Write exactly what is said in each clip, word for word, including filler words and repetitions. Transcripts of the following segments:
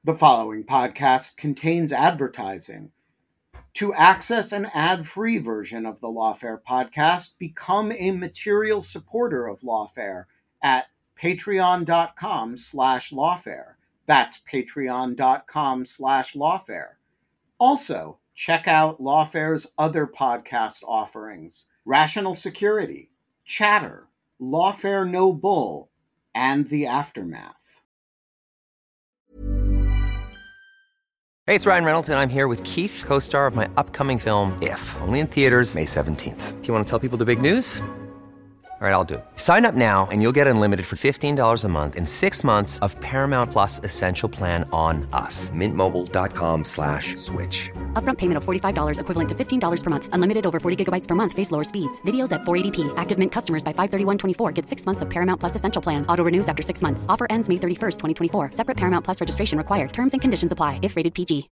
The following podcast contains advertising. To access an ad-free version of the Lawfare podcast, become a material supporter of Lawfare at patreon.com slash lawfare. That's patreon.com slash lawfare. Also, check out Lawfare's other podcast offerings: Rational Security, Chatter, Lawfare No Bull, and The Aftermath. Hey, it's Ryan Reynolds, and I'm here with Keith, co-star of my upcoming film, If, only in theaters May seventeenth. Do you want to tell people the big news? All right, I'll do it. Sign up now and you'll get unlimited for fifteen dollars a month and six months of Paramount Plus Essential Plan on us. Mint Mobile dot com slash switch. Upfront payment of forty-five dollars equivalent to fifteen dollars per month. Unlimited over forty gigabytes per month. Face lower speeds. Videos at four eighty p. Active Mint customers by five thirty-one twenty-four get six months of Paramount Plus Essential Plan. Auto renews after six months. Offer ends May thirty-first, twenty twenty-four. Separate Paramount Plus registration required. Terms and conditions apply if rated P G.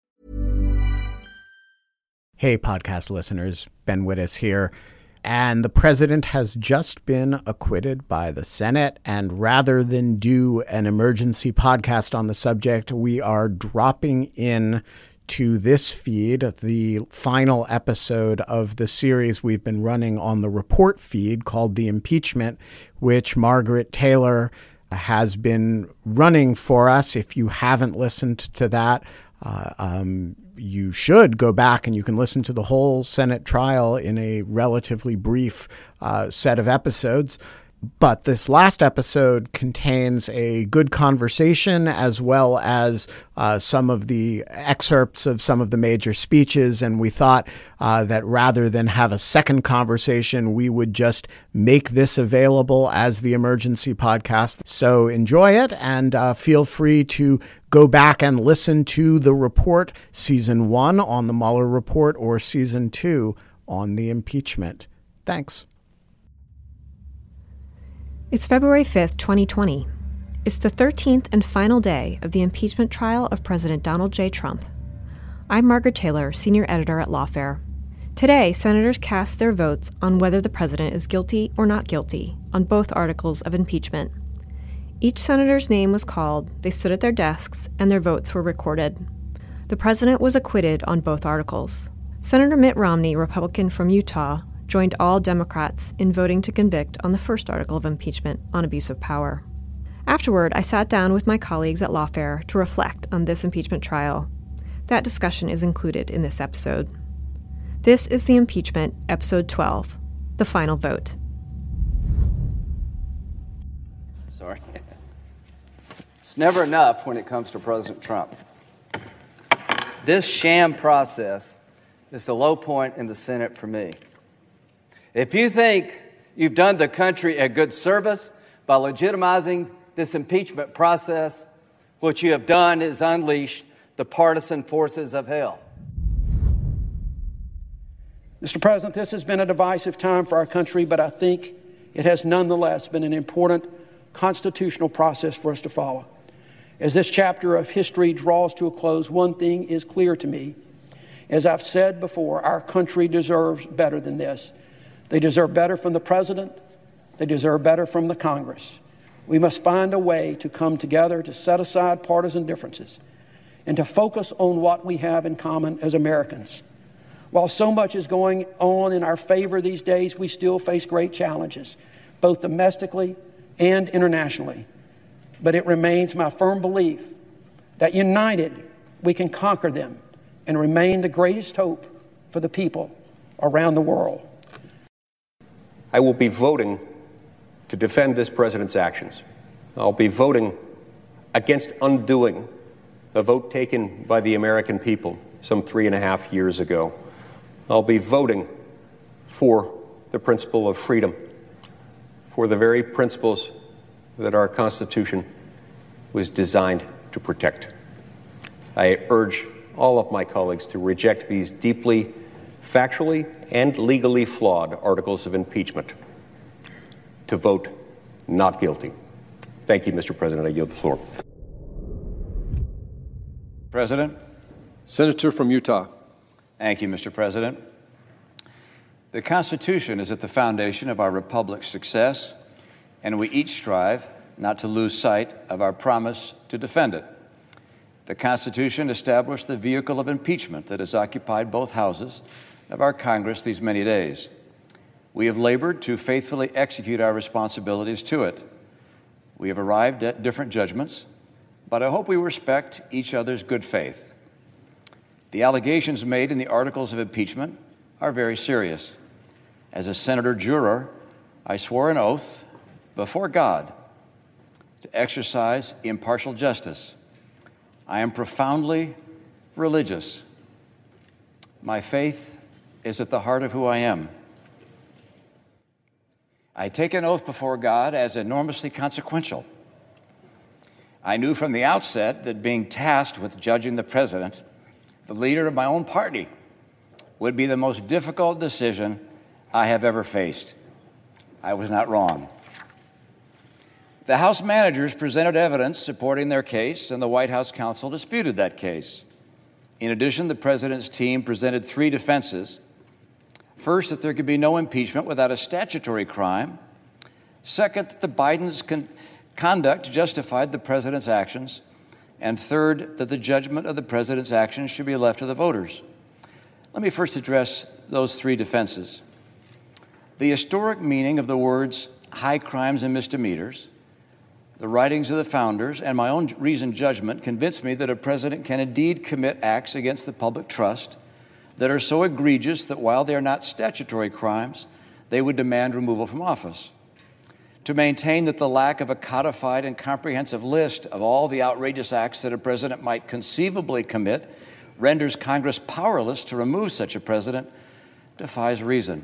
Hey, podcast listeners. Ben Wittes here. And the president has just been acquitted by the Senate. And rather than do an emergency podcast on the subject, we are dropping in to this feed, the final episode of the series we've been running on the Report feed called The Impeachment, which Margaret Taylor has been running for us. If you haven't listened to that, uh, um, you should go back and you can listen to the whole Senate trial in a relatively brief uh, set of episodes. But this last episode contains a good conversation as well as uh, some of the excerpts of some of the major speeches. And we thought uh, that rather than have a second conversation, we would just make this available as the emergency podcast. So enjoy it and uh, feel free to go back and listen to The Report Season one on the Mueller Report or Season two on the impeachment. Thanks. It's February fifth, twenty twenty. It's the thirteenth and final day of the impeachment trial of President Donald J. Trump. I'm Margaret Taylor, senior editor at Lawfare. Today, senators cast their votes on whether the president is guilty or not guilty on both articles of impeachment. Each senator's name was called, they stood at their desks, and their votes were recorded. The president was acquitted on both articles. Senator Mitt Romney, Republican from Utah, joined all Democrats in voting to convict on the first article of impeachment on abuse of power. Afterward, I sat down with my colleagues at Lawfare to reflect on this impeachment trial. That discussion is included in this episode. This is The Impeachment, Episode twelve, The Final Vote. Sorry. It's never enough when it comes to President Trump. This sham process is the low point in the Senate for me. If you think you've done the country a good service by legitimizing this impeachment process, what you have done is unleash the partisan forces of hell. Mister President, this has been a divisive time for our country, but I think it has nonetheless been an important constitutional process for us to follow. As this chapter of history draws to a close, one thing is clear to me. As I've said before, our country deserves better than this. They deserve better from the president. They deserve better from the Congress. We must find a way to come together to set aside partisan differences and to focus on what we have in common as Americans. While so much is going on in our favor these days, we still face great challenges, both domestically and internationally. But it remains my firm belief that united, we can conquer them and remain the greatest hope for the people around the world. I will be voting to defend this president's actions. I'll be voting against undoing a vote taken by the American people some three and a half years ago. I'll be voting for the principle of freedom, for the very principles that our Constitution was designed to protect. I urge all of my colleagues to reject these deeply factually and legally flawed articles of impeachment, to vote not guilty. Thank you, Mister President. I yield the floor. President. Senator from Utah. Thank you, Mister President. The Constitution is at the foundation of our republic's success, and we each strive not to lose sight of our promise to defend it. The Constitution established the vehicle of impeachment that has occupied both houses of our Congress these many days. We have labored to faithfully execute our responsibilities to it. We have arrived at different judgments, but I hope we respect each other's good faith. The allegations made in the articles of impeachment are very serious. As a senator juror, I swore an oath before God to exercise impartial justice. I am profoundly religious. My faith is at the heart of who I am. I take an oath before God as enormously consequential. I knew from the outset that being tasked with judging the president, the leader of my own party, would be the most difficult decision I have ever faced. I was not wrong. The House managers presented evidence supporting their case, and the White House counsel disputed that case. In addition, the president's team presented three defenses. First, that there could be no impeachment without a statutory crime. Second, that the Biden's con- conduct justified the president's actions. And third, that the judgment of the president's actions should be left to the voters. Let me first address those three defenses. The historic meaning of the words high crimes and misdemeanors, the writings of the founders, and my own reasoned judgment convinced me that a president can indeed commit acts against the public trust that are so egregious that while they are not statutory crimes, they would demand removal from office. To maintain that the lack of a codified and comprehensive list of all the outrageous acts that a president might conceivably commit renders Congress powerless to remove such a president defies reason.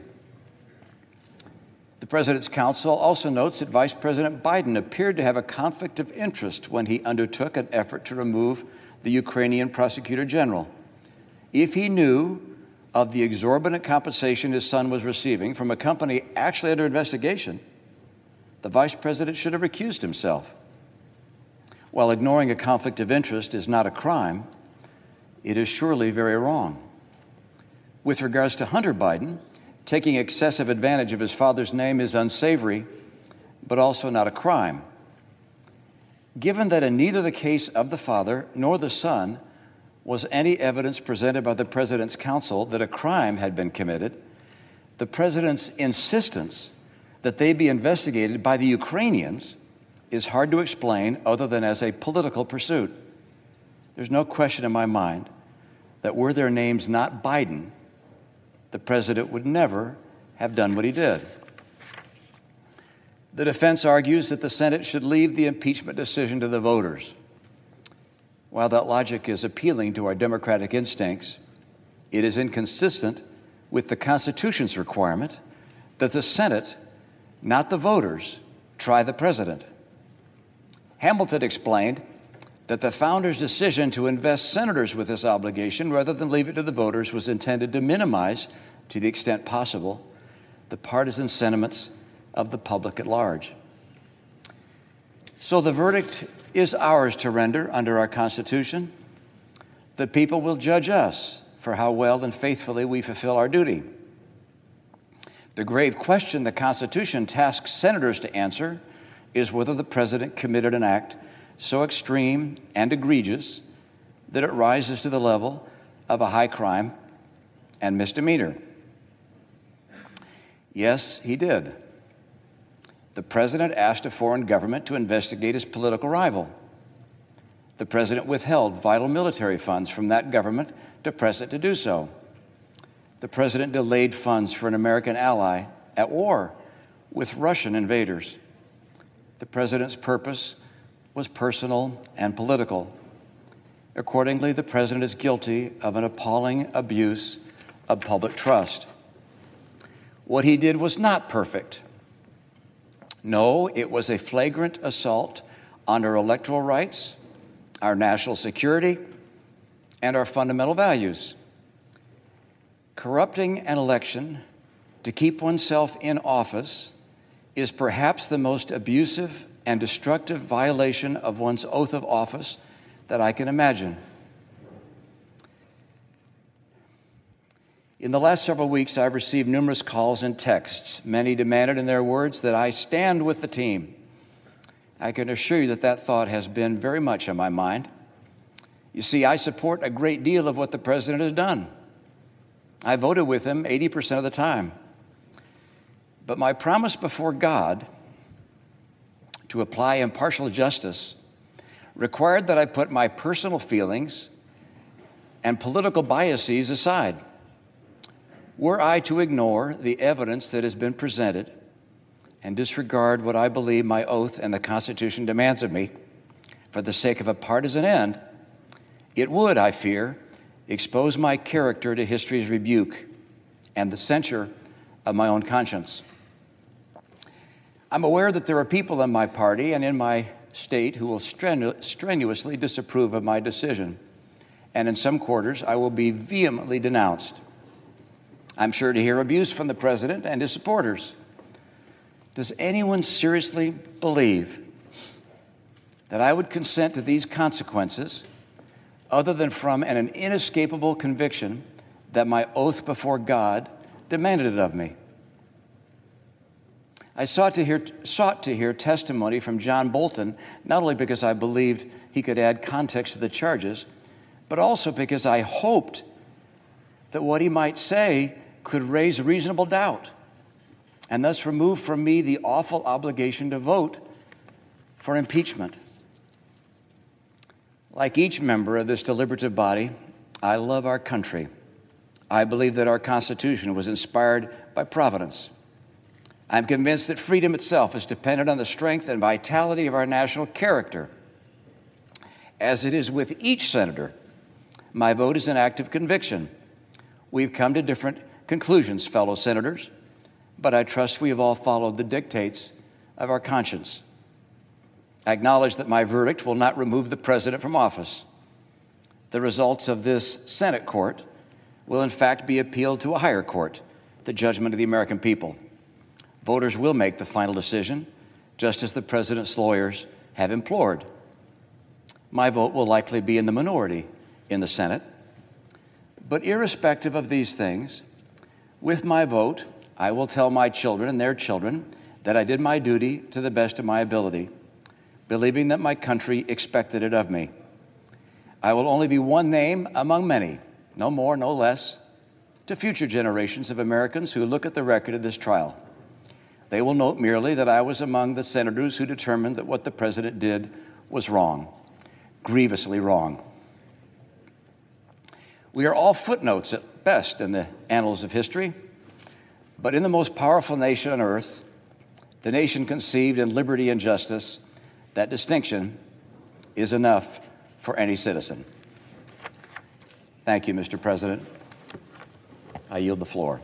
The President's counsel also notes that Vice President Biden appeared to have a conflict of interest when he undertook an effort to remove the Ukrainian prosecutor general. If he knew of the exorbitant compensation his son was receiving from a company actually under investigation, the vice president should have recused himself. While ignoring a conflict of interest is not a crime, it is surely very wrong. With regards to Hunter Biden, taking excessive advantage of his father's name is unsavory, but also not a crime. Given that in neither the case of the father nor the son was any evidence presented by the president's counsel that a crime had been committed, the president's insistence that they be investigated by the Ukrainians is hard to explain other than as a political pursuit. There's no question in my mind that were their names not Biden, the president would never have done what he did. The defense argues that the Senate should leave the impeachment decision to the voters. While that logic is appealing to our democratic instincts, it is inconsistent with the Constitution's requirement that the Senate, not the voters, try the president. Hamilton explained that the founders' decision to invest senators with this obligation rather than leave it to the voters was intended to minimize, to the extent possible, the partisan sentiments of the public at large. So the verdict is ours to render under our Constitution. The people will judge us for how well and faithfully we fulfill our duty. The grave question the Constitution tasks senators to answer is whether the president committed an act so extreme and egregious that it rises to the level of a high crime and misdemeanor. Yes, he did. The president asked a foreign government to investigate his political rival. The president withheld vital military funds from that government to press it to do so. The president delayed funds for an American ally at war with Russian invaders. The president's purpose was personal and political. Accordingly, the president is guilty of an appalling abuse of public trust. What he did was not perfect. No, it was a flagrant assault on our electoral rights, our national security, and our fundamental values. Corrupting an election to keep oneself in office is perhaps the most abusive and destructive violation of one's oath of office that I can imagine. In the last several weeks, I've received numerous calls and texts. Many demanded in their words that I stand with the team. I can assure you that that thought has been very much on my mind. You see, I support a great deal of what the president has done. I voted with him eighty percent of the time. But my promise before God to apply impartial justice required that I put my personal feelings and political biases aside. Were I to ignore the evidence that has been presented and disregard what I believe my oath and the Constitution demands of me for the sake of a partisan end, it would, I fear, expose my character to history's rebuke and the censure of my own conscience. I'm aware that there are people in my party and in my state who will strenu- strenuously disapprove of my decision, and in some quarters I will be vehemently denounced. I'm sure to hear abuse from the president and his supporters. Does anyone seriously believe that I would consent to these consequences other than from an inescapable conviction that my oath before God demanded it of me? I sought to hear, sought to hear testimony from John Bolton, not only because I believed he could add context to the charges, but also because I hoped that what he might say could raise reasonable doubt and thus remove from me the awful obligation to vote for impeachment. Like each member of this deliberative body, I love our country. I believe that our Constitution was inspired by Providence. I'm convinced that freedom itself is dependent on the strength and vitality of our national character. As it is with each senator, my vote is an act of conviction. We've come to different conclusions, fellow senators, but I trust we have all followed the dictates of our conscience. I acknowledge that my verdict will not remove the president from office. The results of this Senate court will in fact be appealed to a higher court, the judgment of the American people. Voters will make the final decision, just as the president's lawyers have implored. My vote will likely be in the minority in the Senate. But irrespective of these things, with my vote, I will tell my children and their children that I did my duty to the best of my ability, believing that my country expected it of me. I will only be one name among many, no more, no less, to future generations of Americans who look at the record of this trial. They will note merely that I was among the senators who determined that what the president did was wrong, grievously wrong. We are all footnotes at best in the annals of history, but in the most powerful nation on earth, the nation conceived in liberty and justice, that distinction is enough for any citizen. Thank you, Mister President. I yield the floor.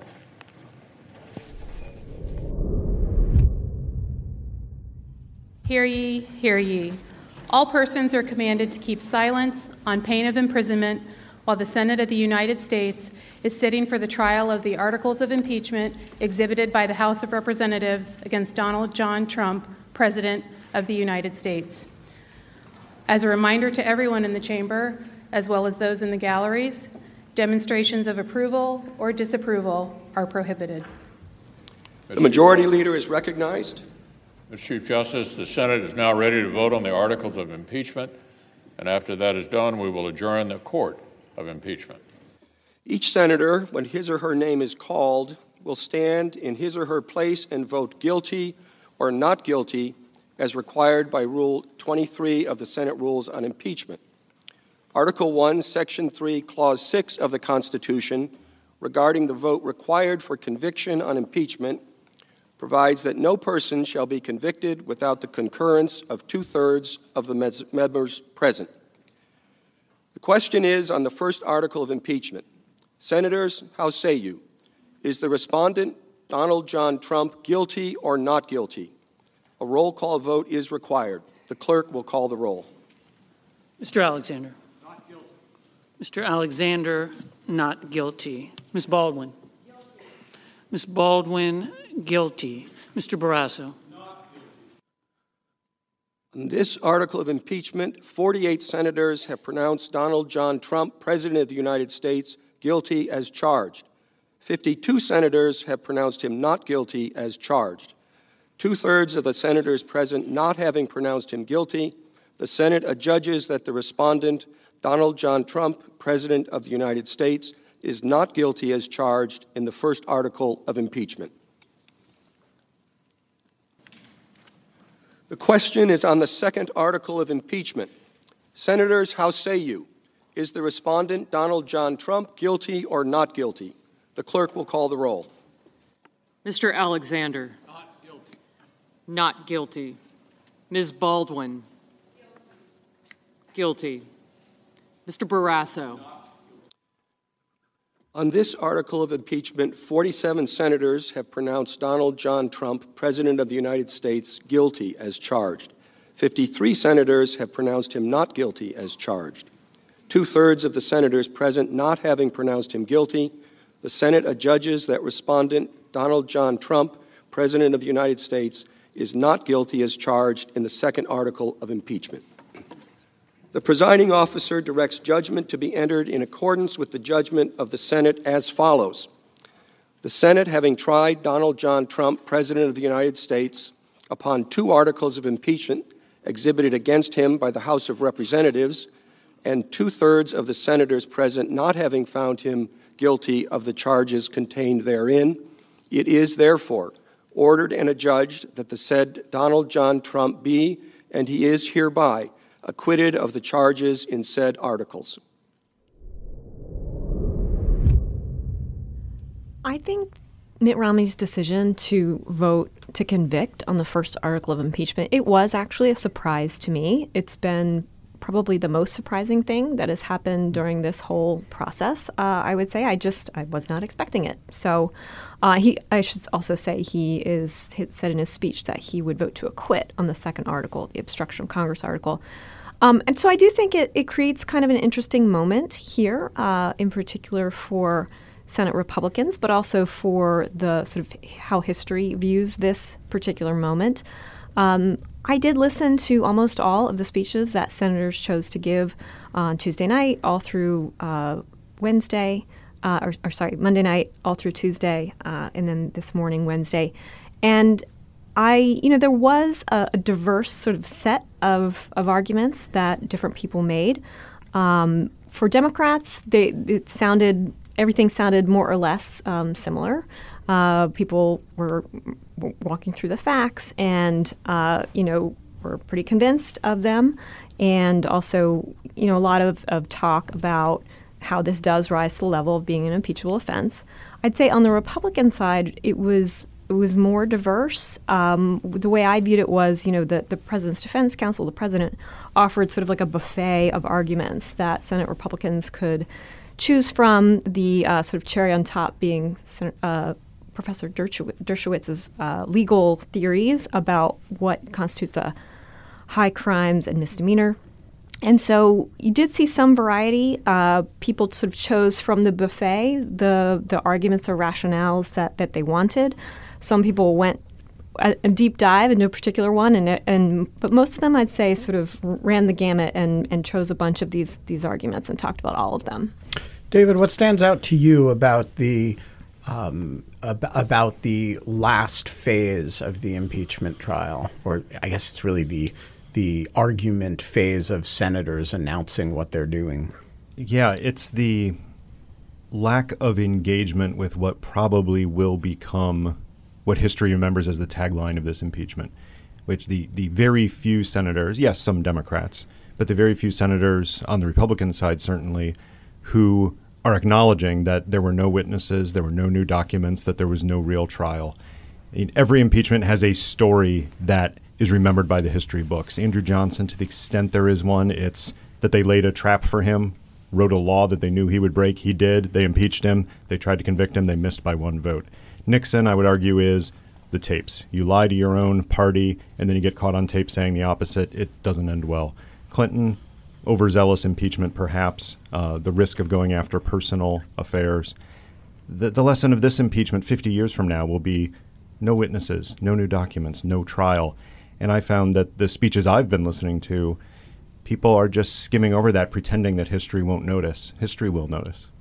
Hear ye, hear ye. All persons are commanded to keep silence on pain of imprisonment while the Senate of the United States is sitting for the trial of the articles of impeachment exhibited by the House of Representatives against Donald John Trump, President of the United States. As a reminder to everyone in the chamber, as well as those in the galleries, demonstrations of approval or disapproval are prohibited. The Majority Leader is recognized. Mister Chief Justice, the Senate is now ready to vote on the articles of impeachment, and after that is done, we will adjourn the court of impeachment. Each senator, when his or her name is called, will stand in his or her place and vote guilty or not guilty as required by Rule twenty-three of the Senate Rules on Impeachment. Article one, Section three, Clause six of the Constitution, regarding the vote required for conviction on impeachment, provides that no person shall be convicted without the concurrence of two-thirds of the members present. The question is on the first article of impeachment. Senators, how say you? Is the respondent, Donald John Trump, guilty or not guilty? A roll call vote is required. The clerk will call the roll. Mister Alexander. Not guilty. Mister Alexander, not guilty. Miz Baldwin. Guilty. Miz Baldwin, guilty. Mister Barrasso. Not guilty. On this article of impeachment, forty-eight senators have pronounced Donald John Trump, President of the United States, guilty as charged. fifty-two senators have pronounced him not guilty as charged. Two-thirds of the senators present not having pronounced him guilty, the Senate adjudges that the respondent, Donald John Trump, President of the United States, is not guilty as charged in the first article of impeachment. The question is on the second article of impeachment. Senators, how say you? Is the respondent, Donald John Trump, guilty or not guilty? The clerk will call the roll. Mister Alexander. Not guilty. Not guilty. Miz Baldwin. Guilty. Mister Barrasso. On this article of impeachment, forty-seven senators have pronounced Donald John Trump, President of the United States, guilty as charged. fifty-three senators have pronounced him not guilty as charged. Two-thirds of the senators present not having pronounced him guilty, the Senate adjudges that respondent Donald John Trump, President of the United States, is not guilty as charged in the second article of impeachment. The presiding officer directs judgment to be entered in accordance with the judgment of the Senate as follows. The Senate, having tried Donald John Trump, President of the United States, upon two articles of impeachment exhibited against him by the House of Representatives, and two-thirds of the senators present not having found him guilty of the charges contained therein, it is, therefore, ordered and adjudged that the said Donald John Trump be, and he is hereby, acquitted of the charges in said articles. I think Mitt Romney's decision to vote to convict on the first article of impeachment, it was actually a surprise to me. It's been probably the most surprising thing that has happened during this whole process. Uh, I would say I just I was not expecting it. So uh, he, I should also say he is he said in his speech that he would vote to acquit on the second article, the obstruction of Congress article. Um, and so I do think it, it creates kind of an interesting moment here, uh, in particular for Senate Republicans, but also for the sort of how history views this particular moment. Um, I did listen to almost all of the speeches that senators chose to give on Tuesday night, all through uh, Wednesday, uh, or, or sorry, Monday night, all through Tuesday, uh, and then this morning, Wednesday. And I, you know, there was a, a diverse sort of set of, of arguments that different people made. Um, for Democrats, they it sounded everything sounded more or less um, similar. Uh, people were w- walking through the facts, and uh, you know, were pretty convinced of them, and also, you know, a lot of, of talk about how this does rise to the level of being an impeachable offense. I'd say on the Republican side, it was. It was more diverse. Um, the way I viewed it was, you know, the, the President's Defense Council, the President, offered sort of like a buffet of arguments that Senate Republicans could choose from, the uh, sort of cherry on top being uh, Professor Dershowitz, Dershowitz's uh, legal theories about what constitutes a high crimes and misdemeanor. And so you did see some variety. Uh, people sort of chose from the buffet the the arguments or rationales that, that they wanted. Some people went a, a deep dive into a particular one, and and but most of them, I'd say, sort of ran the gamut and, and chose a bunch of these these arguments and talked about all of them. David, what stands out to you about the um, ab- about the last phase of the impeachment trial, or I guess it's really the the argument phase of senators announcing what they're doing? Yeah, it's the lack of engagement with what probably will become what history remembers as the tagline of this impeachment, which the, the very few senators, yes, some Democrats, but the very few senators on the Republican side certainly, who are acknowledging that there were no witnesses, there were no new documents, that there was no real trial. I mean, every impeachment has a story that is remembered by the history books. Andrew Johnson, to the extent there is one, it's that they laid a trap for him, wrote a law that they knew he would break. He did. They impeached him. They tried to convict him. They missed by one vote. Nixon, I would argue, is the tapes. You lie to your own party, and then you get caught on tape saying the opposite. It doesn't end well. Clinton, overzealous impeachment, perhaps, uh, the risk of going after personal affairs. The, the lesson of this impeachment fifty years from now will be no witnesses, no new documents, no trial. And I found that the speeches I've been listening to, people are just skimming over that, pretending that history won't notice. History will notice.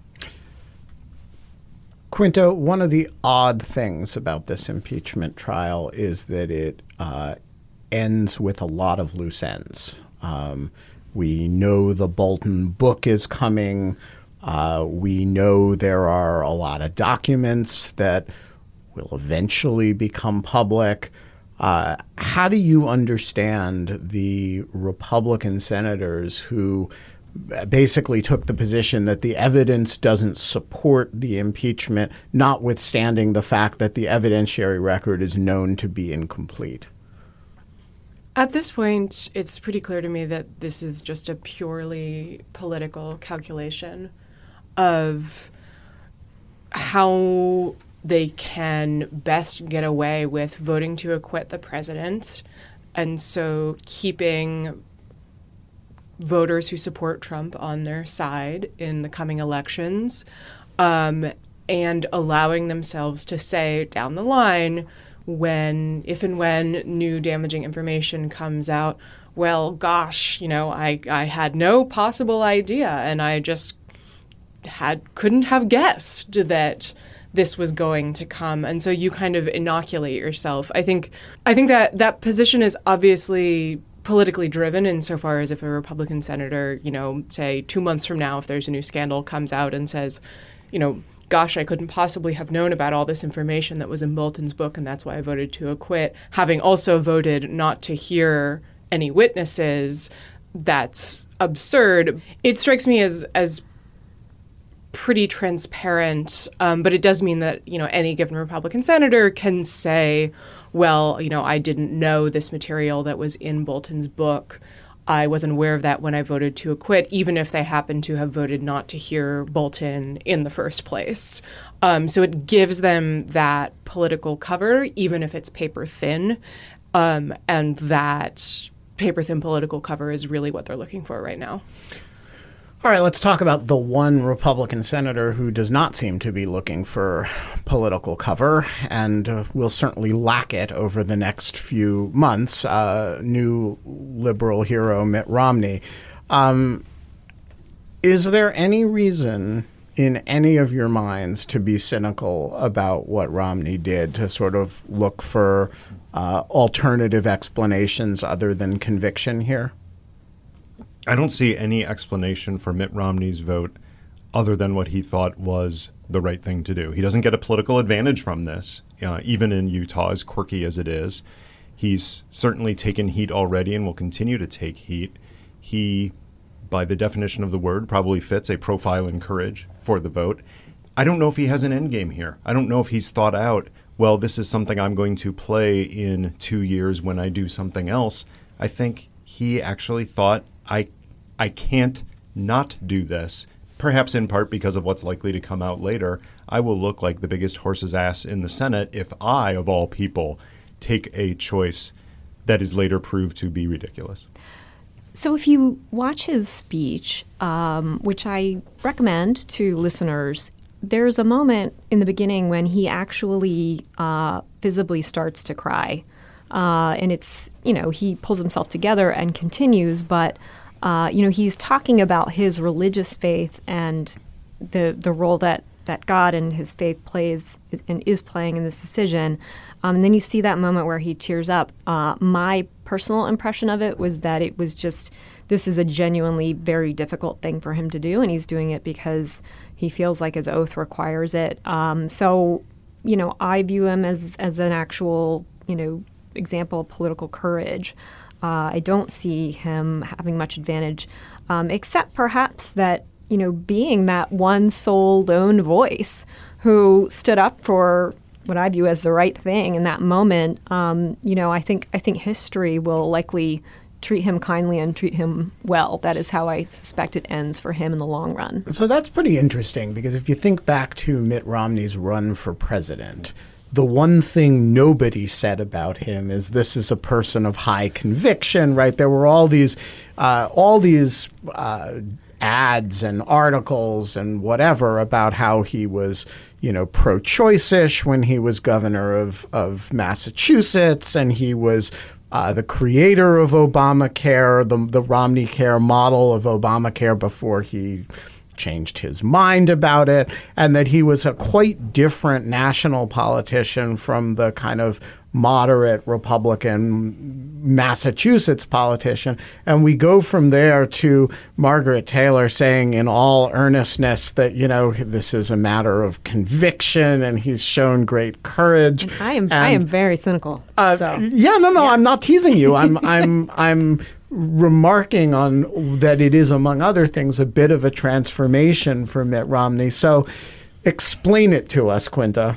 Quinto, one of the odd things about this impeachment trial is that it uh, ends with a lot of loose ends. Um, We know the Bolton book is coming. Uh, we know there are a lot of documents that will eventually become public. Uh, how do you understand the Republican senators who basically took the position that the evidence doesn't support the impeachment, notwithstanding the fact that the evidentiary record is known to be incomplete? At this point, it's pretty clear to me that this is just a purely political calculation of how they can best get away with voting to acquit the president, and so keeping voters who support Trump on their side in the coming elections, um, and allowing themselves to say down the line, when, if and when new damaging information comes out, well, gosh, you know, I, I had no possible idea, and I just had couldn't have guessed that this was going to come. And so you kind of inoculate yourself. I think I think that that position is obviously politically driven insofar as if a Republican senator, you know, say two months from now, if there's a new scandal, comes out and says, you know, gosh, I couldn't possibly have known about all this information that was in Bolton's book, and that's why I voted to acquit, having also voted not to hear any witnesses. That's absurd. It strikes me as as pretty transparent, um, but it does mean that, you know, any given Republican senator can say, well, you know, I didn't know this material that was in Bolton's book. I wasn't aware of that when I voted to acquit, even if they happen to have voted not to hear Bolton in the first place. Um, so it gives them that political cover, even if it's paper thin, um, and that paper thin political cover is really what they're looking for right now. All right, let's talk about the one Republican senator who does not seem to be looking for political cover and uh, will certainly lack it over the next few months, uh, new liberal hero Mitt Romney. Um, is there any reason in any of your minds to be cynical about what Romney did, to sort of look for uh, alternative explanations other than conviction here? I don't see any explanation for Mitt Romney's vote other than what he thought was the right thing to do. He doesn't get a political advantage from this, uh, even in Utah, as quirky as it is. He's certainly taken heat already and will continue to take heat. He, by the definition of the word, probably fits a profile in courage for the vote. I don't know if he has an end game here. I don't know if he's thought out, well, this is something I'm going to play in two years when I do something else. I think he actually thought, I I can't not do this, perhaps in part because of what's likely to come out later. I will look like the biggest horse's ass in the Senate if I, of all people, take a choice that is later proved to be ridiculous. So if you watch his speech, um, which I recommend to listeners, there's a moment in the beginning when he actually uh, visibly starts to cry. Uh, and it's, you know, he pulls himself together and continues, but Uh, you know, he's talking about his religious faith and the the role that, that God and his faith plays and is playing in this decision. Um, and then you see that moment where he tears up. Uh, my personal impression of it was that it was just, this is a genuinely very difficult thing for him to do, and he's doing it because he feels like his oath requires it. Um, so, you know, I view him as, as an actual, you know, example of political courage. Uh, I don't see him having much advantage, um, except perhaps that, you know, being that one sole lone voice who stood up for what I view as the right thing in that moment. Um, you know, I think I think history will likely treat him kindly and treat him well. That is how I suspect it ends for him in the long run. So that's pretty interesting, because if you think back to Mitt Romney's run for president, the one thing nobody said about him is this is a person of high conviction, right? There were all these, uh, all these uh, ads and articles and whatever about how he was, you know, pro-choice-ish when he was governor of, of Massachusetts, and he was uh, the creator of Obamacare, the, the Romney Care model of Obamacare before he changed his mind about it, and that he was a quite different national politician from the kind of moderate Republican Massachusetts politician. And we go from there to Margaret Taylor saying in all earnestness that, you know, this is a matter of conviction and he's shown great courage. And I am and, I am very cynical. Uh, so. Yeah, no, no, yeah. I'm not teasing you. I'm I'm I'm remarking on that it is, among other things, a bit of a transformation for Mitt Romney. So explain it to us, Quinta.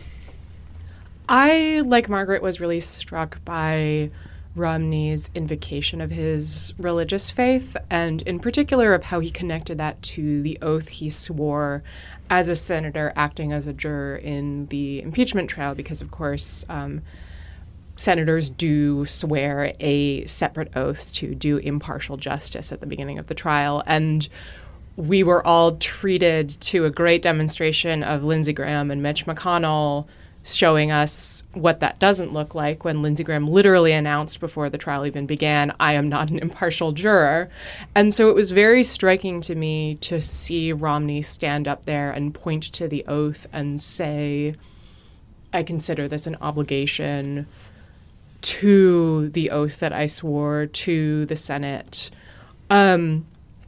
I, like Margaret, was really struck by Romney's invocation of his religious faith, and in particular of how he connected that to the oath he swore as a senator acting as a juror in the impeachment trial, because, of course, um, senators do swear a separate oath to do impartial justice at the beginning of the trial. And we were all treated to a great demonstration of Lindsey Graham and Mitch McConnell showing us what that doesn't look like when Lindsey Graham literally announced before the trial even began, I am not an impartial juror. And so it was very striking to me to see Romney stand up there and point to the oath and say, I consider this an obligation to the oath that I swore to the Senate. Um,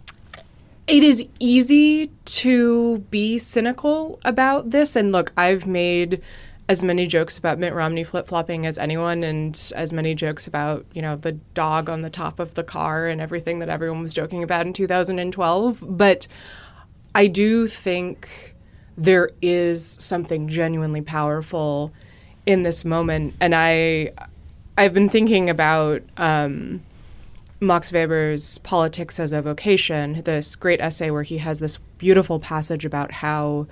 it is easy to be cynical about this. And look, I've made as many jokes about Mitt Romney flip-flopping as anyone, and as many jokes about, you know, the dog on the top of the car and everything that everyone was joking about in two thousand twelve. But I do think there is something genuinely powerful in this moment. And I, I've been thinking about um, Max Weber's Politics as a Vocation, this great essay where he has this beautiful passage about how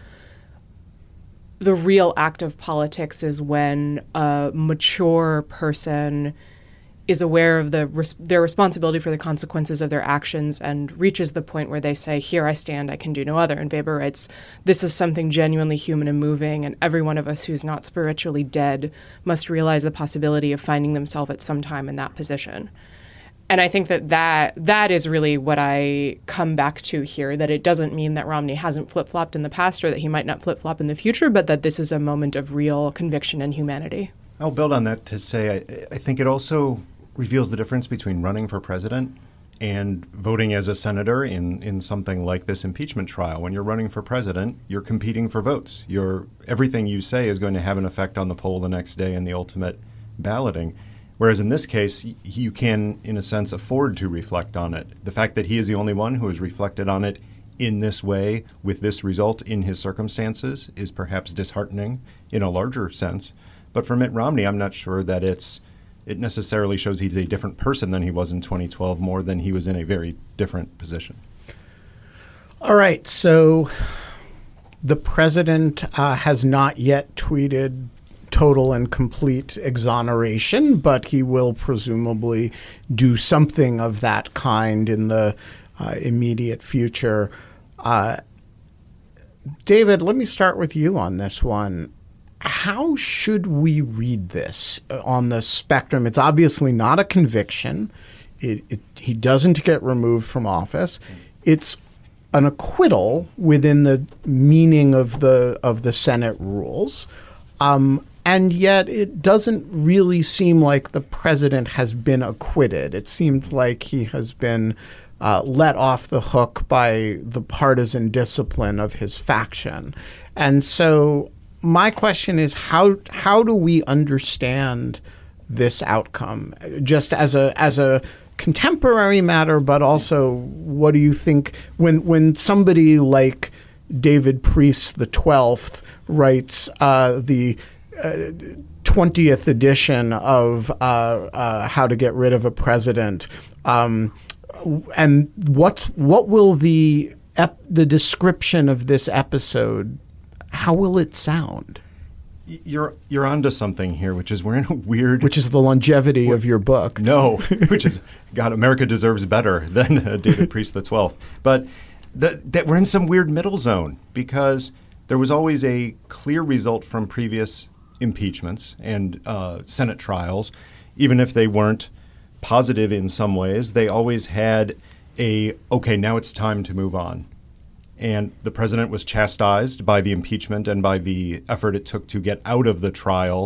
the real act of politics is when a mature person is aware of the res- their responsibility for the consequences of their actions and reaches the point where they say, here I stand, I can do no other. And Weber writes, this is something genuinely human and moving, and every one of us who's not spiritually dead must realize the possibility of finding themselves at some time in that position. And I think that, that that is really what I come back to here, that it doesn't mean that Romney hasn't flip-flopped in the past or that he might not flip-flop in the future, but that this is a moment of real conviction and humanity. I'll build on that to say I, I think it also reveals the difference between running for president and voting as a senator in, in something like this impeachment trial. When you're running for president, you're competing for votes. You're, everything you say is going to have an effect on the poll the next day and the ultimate balloting. Whereas in this case, you can, in a sense, afford to reflect on it. The fact that he is the only one who has reflected on it in this way, with this result in his circumstances, is perhaps disheartening in a larger sense. But for Mitt Romney, I'm not sure that it's it necessarily shows he's a different person than he was in twenty twelve, more than he was in a very different position. All right, so the president uh, has not yet tweeted total and complete exoneration, but he will presumably do something of that kind in the uh, immediate future. Uh, David, let me start with you on this one. How should we read this on the spectrum? It's obviously not a conviction. It, it, he doesn't get removed from office. It's an acquittal within the meaning of the of the Senate rules. Um, And yet it doesn't really seem like the president has been acquitted. It seems like he has been uh, let off the hook by the partisan discipline of his faction. And so my question is, how how do we understand this outcome, just as a as a contemporary matter, but also what do you think when when somebody like David Priest the twelfth writes uh, the Uh, twentieth edition of uh, uh, How to Get Rid of a President, um, and what's what will the ep- the description of this episode? How will it sound? You're you're onto something here, which is we're in a weird, which is the longevity of your book. No, which is God, America deserves better than uh, David Priest the twelfth, but the, that we're in some weird middle zone because there was always a clear result from previous impeachments and uh, Senate trials, even if they weren't positive in some ways, they always had a, okay, now it's time to move on. And the president was chastised by the impeachment and by the effort it took to get out of the trial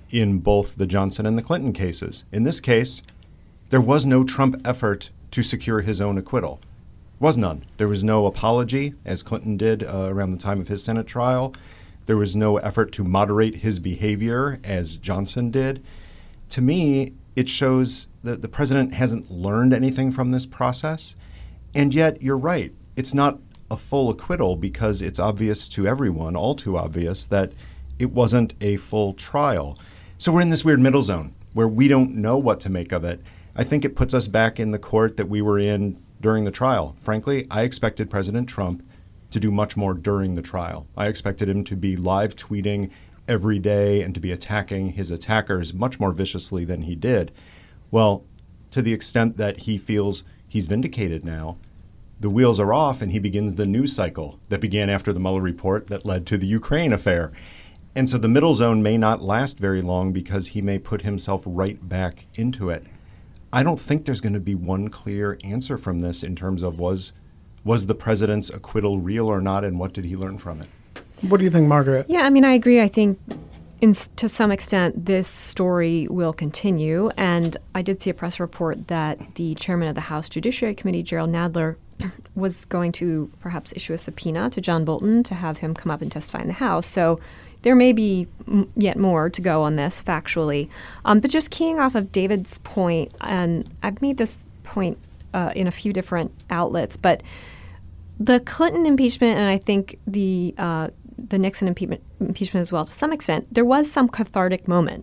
in both the Johnson and the Clinton cases. In this case, there was no Trump effort to secure his own acquittal. Was none. There was no apology, as Clinton did uh, around the time of his Senate trial. There was no effort to moderate his behavior, as Johnson did. To me, it shows that the president hasn't learned anything from this process. And yet, you're right. It's not a full acquittal because it's obvious to everyone, all too obvious, that it wasn't a full trial. So we're in this weird middle zone where we don't know what to make of it. I think it puts us back in the court that we were in during the trial. Frankly, I expected President Trump to do much more during the trial. I expected him to be live tweeting every day and to be attacking his attackers much more viciously than he did. Well, to the extent that he feels he's vindicated now, the wheels are off and he begins the news cycle that began after the Mueller report that led to the Ukraine affair. And so the middle zone may not last very long because he may put himself right back into it. I don't think there's going to be one clear answer from this in terms of was was the president's acquittal real or not, and what did he learn from it? What do you think, Margaret? Yeah, I mean, I agree. I think in, to some extent this story will continue. And I did see a press report that the chairman of the House Judiciary Committee, Gerald Nadler, was going to perhaps issue a subpoena to John Bolton to have him come up and testify in the House. So there may be m- yet more to go on this factually. Um, but just keying off of David's point, and I've made this point uh, in a few different outlets, but the Clinton impeachment, and I think the uh, the Nixon impeachment, impeachment as well to some extent, there was some cathartic moment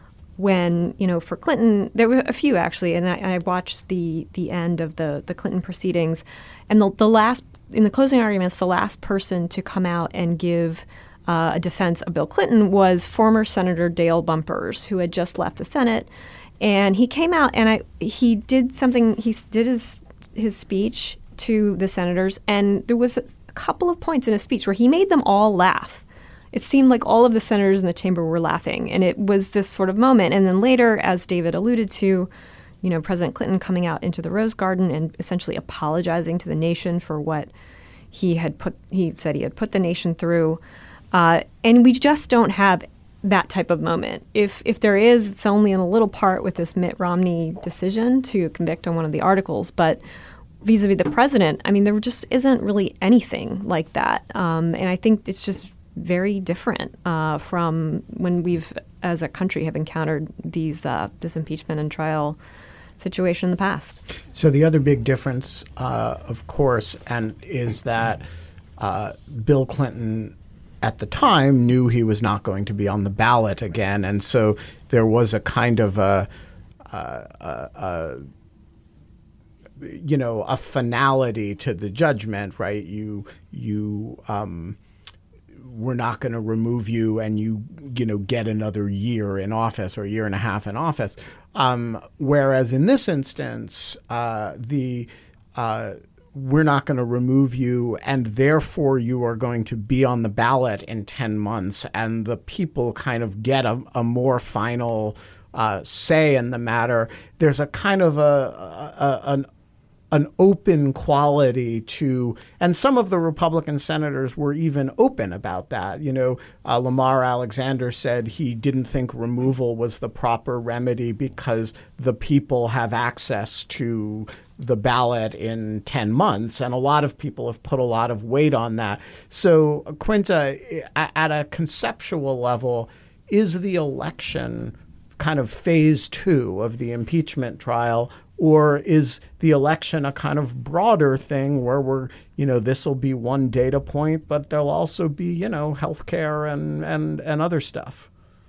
when, you know, for Clinton, there were a few actually, and I, I watched the the end of the, the Clinton proceedings, and the, the last, in the closing arguments, the last person to come out and give uh, a defense of Bill Clinton was former Senator Dale Bumpers, who had just left the Senate, and he came out and I he did something, he did his his speech to the senators, and there was a couple of points in his speech where he made them all laugh. It seemed like all of the senators in the chamber were laughing, and it was this sort of moment. And then later, as David alluded to, you know, President Clinton coming out into the Rose Garden and essentially apologizing to the nation for what he had put, he said he had put the nation through. Uh, and we just don't have that type of moment. If if there is, it's only in a little part with this Mitt Romney decision to convict on one of the articles, but vis-a-vis the president, I mean, there just isn't really anything like that. Um, and I think it's just very different uh, from when we've, as a country, have encountered these uh, this impeachment and trial situation in the past. So the other big difference, uh, of course, and is that uh, Bill Clinton at the time knew he was not going to be on the ballot again. And so there was a kind of a, a, a, a you know, a finality to the judgment, right? You, you, um, we're not going to remove you and you, you know, get another year in office or a year and a half in office. Um, whereas in this instance, uh, the, uh, we're not going to remove you and therefore you are going to be on the ballot in ten months. And the people kind of get a, a more final uh, say in the matter. There's a kind of a, a, a an an open quality to, and some of the Republican senators were even open about that. You know, uh, Lamar Alexander said he didn't think removal was the proper remedy because the people have access to the ballot in ten months. And a lot of people have put a lot of weight on that. So, Quinta, at a conceptual level, is the election kind of phase two of the impeachment trial? Or is the election a kind of broader thing where we're, you know, this will be one data point, but there'll also be, you know, healthcare and, and, and other stuff?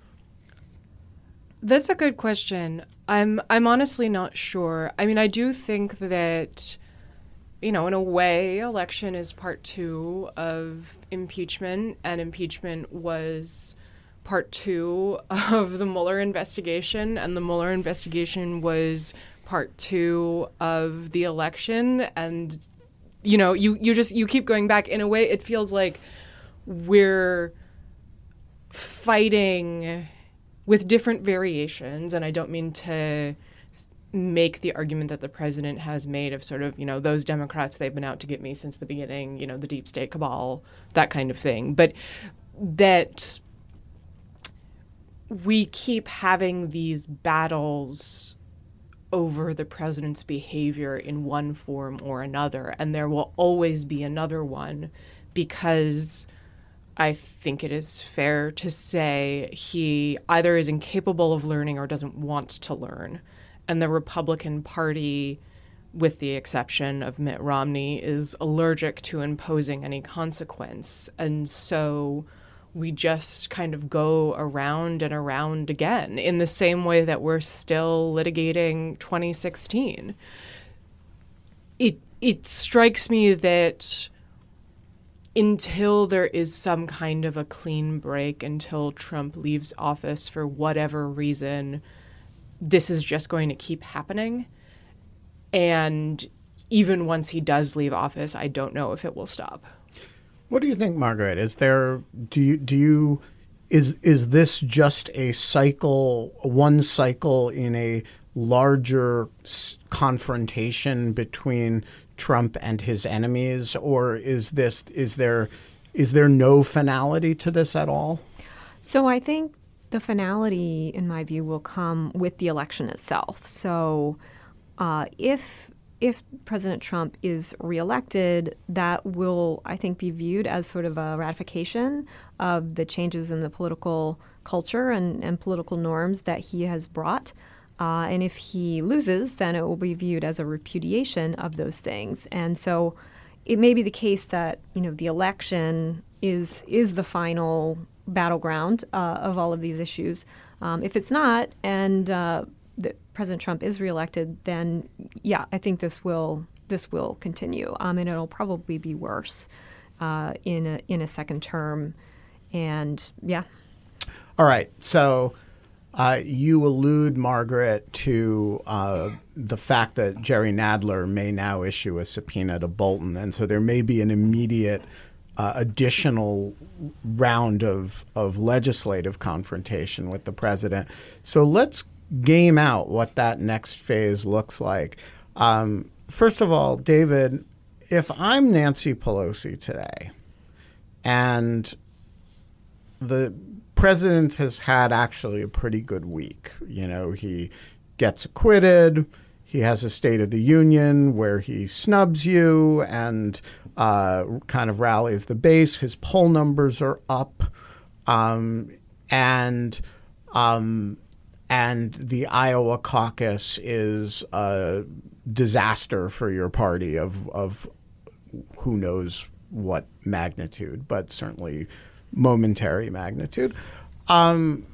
That's a good question. I'm I'm honestly not sure. I mean, I do think that, you know, in a way, election is part two of impeachment, and impeachment was part two of the Mueller investigation, and the Mueller investigation was part two of the election. And, you know, you, you just, you keep going back. In a way, it feels like we're fighting with different variations. And I don't mean to make the argument that the president has made of sort of, you know, those Democrats, they've been out to get me since the beginning, you know, the deep state cabal, that kind of thing. But that we keep having these battles over the president's behavior in one form or another, and there will always be another one, because I think it is fair to say he either is incapable of learning or doesn't want to learn. And the Republican Party, with the exception of Mitt Romney, is allergic to imposing any consequence. And so we just kind of go around and around again in the same way that we're still litigating twenty sixteen. It it strikes me that until there is some kind of a clean break, until Trump leaves office for whatever reason, this is just going to keep happening. And even once he does leave office, I don't know if it will stop. What do you think, Margaret? Is there do you do you is is this just a cycle, one cycle in a larger s- confrontation between Trump and his enemies, or is this is there is there no finality to this at all? So I think the finality, in my view, will come with the election itself. So uh, if if President Trump is reelected, that will, I think, be viewed as sort of a ratification of the changes in the political culture and, and political norms that he has brought. Uh, and if he loses, then it will be viewed as a repudiation of those things. And so it may be the case that, you know, the election is is the final battleground uh, of all of these issues. Um, if it's not, and uh, the, President Trump is reelected, then yeah, I think this will this will continue, um, and it'll probably be worse uh, in a in a second term. And yeah. All right, so. Uh, you allude, Margaret, to uh, the fact that Jerry Nadler may now issue a subpoena to Bolton, and so there may be an immediate uh, additional round of, of legislative confrontation with the president. So let's game out what that next phase looks like. Um, first of all, David, if I'm Nancy Pelosi today and the president has had actually a pretty good week. You know, he gets acquitted. He has a State of the Union where he snubs you and uh, kind of rallies the base. His poll numbers are up, um, and um, and the Iowa caucus is a disaster for your party of of who knows what magnitude, but certainly momentary magnitude. Um,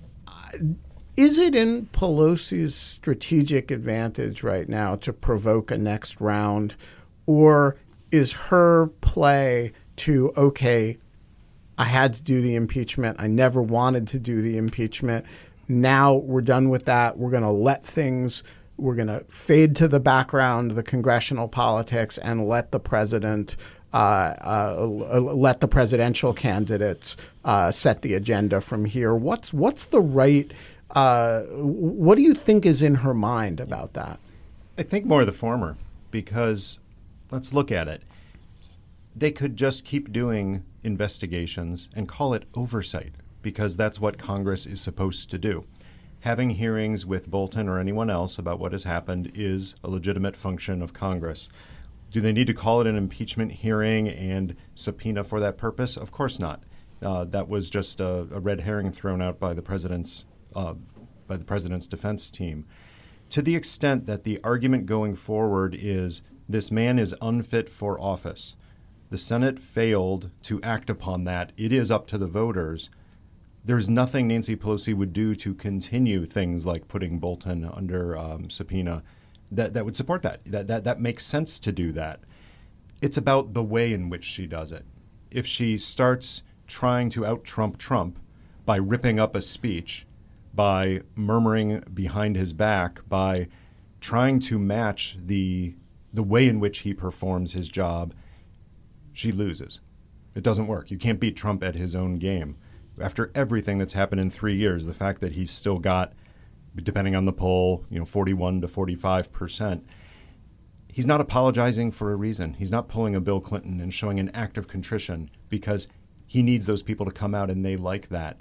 is it in Pelosi's strategic advantage right now to provoke a next round, or is her play to, okay, I had to do the impeachment, I never wanted to do the impeachment, now we're done with that, we're going to let things, we're going to fade to the background, the congressional politics, and let the president Uh, uh, let the presidential candidates uh, set the agenda from here. What's what's the right? Uh, what do you think is in her mind about that? I think more the former, because let's look at it. They could just keep doing investigations and call it oversight, because that's what Congress is supposed to do. Having hearings with Bolton or anyone else about what has happened is a legitimate function of Congress. Do they need to call it an impeachment hearing and subpoena for that purpose? Of course not. Uh, that was just a, a red herring thrown out by the president's uh, by the president's defense team. To the extent that the argument going forward is this man is unfit for office, the Senate failed to act upon that. It is up to the voters. There's nothing Nancy Pelosi would do to continue things like putting Bolton under um, subpoena That, that would support that. That, that. that makes sense to do that. It's about the way in which she does it. If she starts trying to out-Trump Trump by ripping up a speech, by murmuring behind his back, by trying to match the the way in which he performs his job, she loses. It doesn't work. You can't beat Trump at his own game. After everything that's happened in three years, the fact that he's still got, depending on the poll, you know, forty-one to forty-five percent. He's not apologizing for a reason. He's not pulling a Bill Clinton and showing an act of contrition because he needs those people to come out and they like that.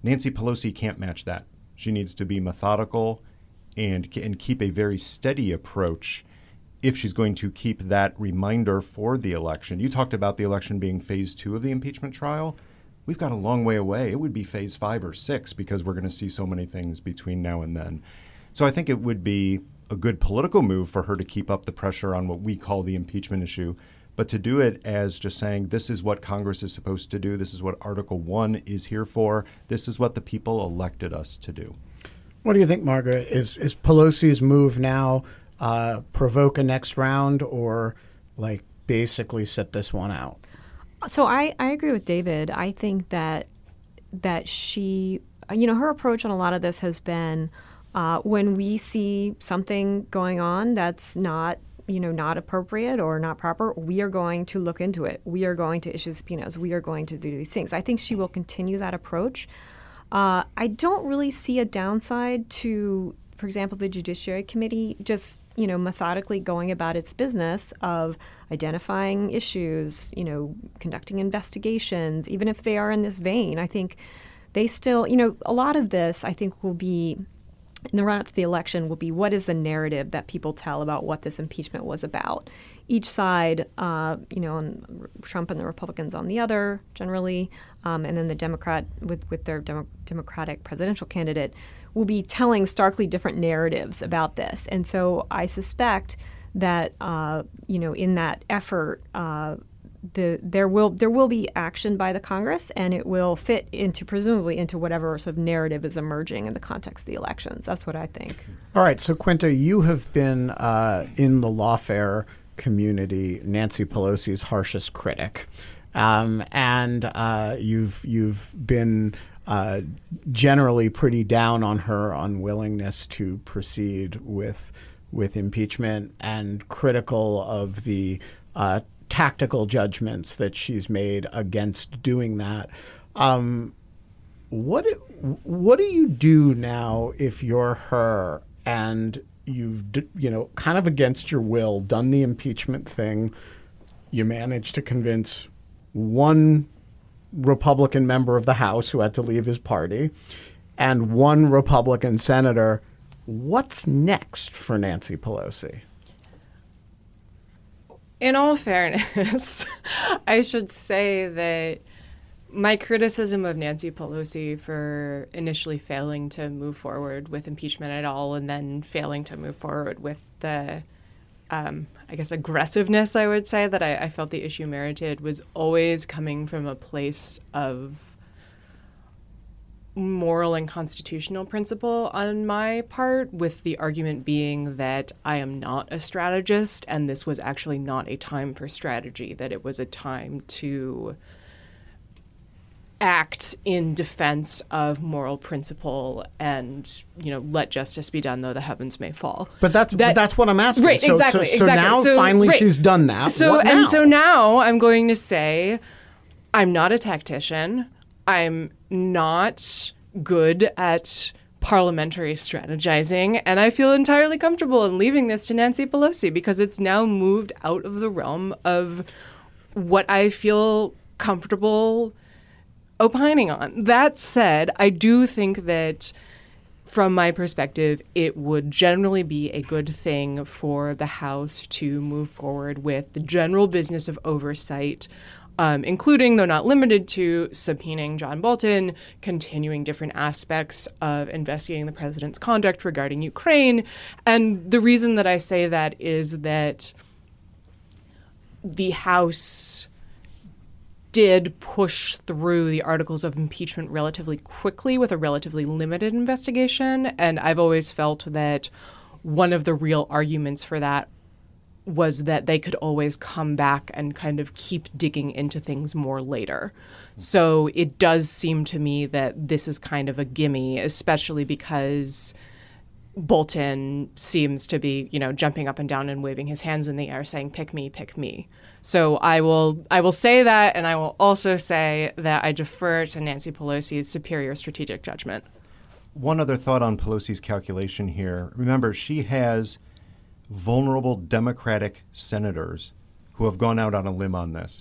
Nancy Pelosi can't match that. She needs to be methodical and and keep a very steady approach if she's going to keep that reminder for the election. You talked about the election being phase two of the impeachment trial. We've got a long way away. It would be phase five or six because we're going to see so many things between now and then. So I think it would be a good political move for her to keep up the pressure on what we call the impeachment issue, but to do it as just saying this is what Congress is supposed to do, this is what Article one is here for, this is what the people elected us to do. What do you think, Margaret? Is is Pelosi's move now uh, provoke a next round or like basically sit this one out? So I, I agree with David. I think that that she, you know, her approach on a lot of this has been uh, when we see something going on that's not, you know, not appropriate or not proper, we are going to look into it. We are going to issue subpoenas. We are going to do these things. I think she will continue that approach. Uh, I don't really see a downside to, for example, the Judiciary Committee just, you know, methodically going about its business of identifying issues, you know, conducting investigations, even if they are in this vein. I think they still, you know, a lot of this, I think, will be, in the run-up to the election, will be what is the narrative that people tell about what this impeachment was about. Each side, uh, you know, on Trump and the Republicans on the other, generally, um, and then the Democrat with, with their Demo- Democratic presidential candidate, will be telling starkly different narratives about this. And so I suspect that, uh, you know, in that effort, uh, the there will there will be action by the Congress, and it will fit into, presumably, into whatever sort of narrative is emerging in the context of the elections. That's what I think. All right. So, Quinta, you have been uh, in the lawfare community Nancy Pelosi's harshest critic, um, and uh, you've you've been uh, generally pretty down on her unwillingness to proceed with with impeachment and critical of the uh, tactical judgments that she's made against doing that. Um, what what do you do now if you're her and you've, you know, kind of against your will done the impeachment thing? You managed to convince one Republican member of the House who had to leave his party and one Republican senator. What's next for Nancy Pelosi? In all fairness, I should say that my criticism of Nancy Pelosi for initially failing to move forward with impeachment at all and then failing to move forward with the, um, I guess, aggressiveness, I would say, that I, I felt the issue merited was always coming from a place of moral and constitutional principle on my part, with the argument being that I am not a strategist and this was actually not a time for strategy, that it was a time to act in defense of moral principle and, you know, let justice be done though the heavens may fall. But that's that, that's what I'm asking. Right, so, exactly. So, so exactly. now so, finally right. she's done that. So what now? And so now I'm going to say I'm not a tactician. I'm not good at parliamentary strategizing, and I feel entirely comfortable in leaving this to Nancy Pelosi because it's now moved out of the realm of what I feel comfortable opining on. That said, I do think that from my perspective, it would generally be a good thing for the House to move forward with the general business of oversight, Um, including, though not limited to, subpoenaing John Bolton, continuing different aspects of investigating the president's conduct regarding Ukraine. And the reason that I say that is that the House did push through the articles of impeachment relatively quickly with a relatively limited investigation. And I've always felt that one of the real arguments for that was that they could always come back and kind of keep digging into things more later. So it does seem to me that this is kind of a gimme, especially because Bolton seems to be, you know, jumping up and down and waving his hands in the air saying, pick me, pick me. So I will I will say that, and I will also say that I defer to Nancy Pelosi's superior strategic judgment. One other thought on Pelosi's calculation here. Remember, she has vulnerable Democratic senators who have gone out on a limb on this.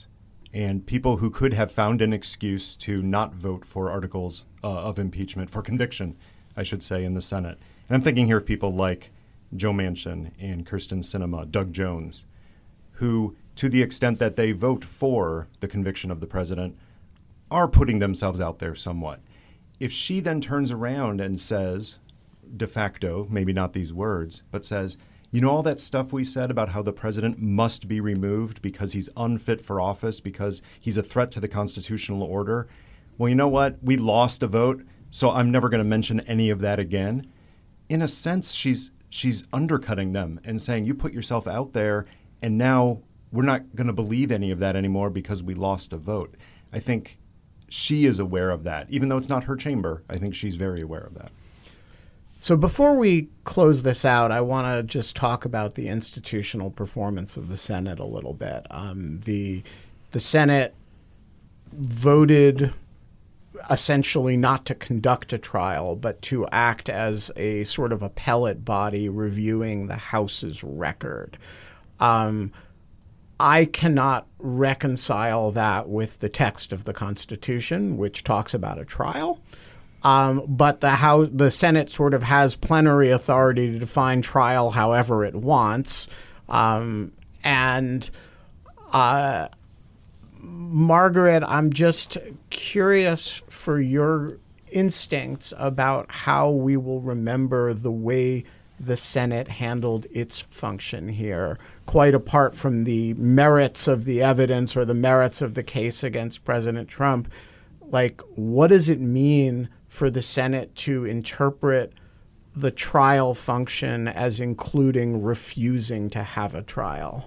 And people who could have found an excuse to not vote for articles uh, of impeachment, for conviction, I should say, in the Senate. And I'm thinking here of people like Joe Manchin and Kyrsten Sinema, Doug Jones, who, to the extent that they vote for the conviction of the president, are putting themselves out there somewhat. If she then turns around and says, de facto, maybe not these words, but says, you know all that stuff we said about how the president must be removed because he's unfit for office, because he's a threat to the constitutional order? Well, you know what? We lost a vote, so I'm never going to mention any of that again. In a sense, she's she's undercutting them and saying, you put yourself out there, and now we're not going to believe any of that anymore because we lost a vote. I think she is aware of that. Even though it's not her chamber, I think she's very aware of that. So before we close this out, I want to just talk about the institutional performance of the Senate a little bit. Um, the the Senate voted essentially not to conduct a trial, but to act as a sort of appellate body reviewing the House's record. Um, I cannot reconcile that with the text of the Constitution, which talks about a trial. Um, but the House, the Senate sort of has plenary authority to define trial however it wants. Um, and uh, Margaret, I'm just curious for your instincts about how we will remember the way the Senate handled its function here, quite apart from the merits of the evidence or the merits of the case against President Trump. Like, what does it mean for the Senate to interpret the trial function as including refusing to have a trial?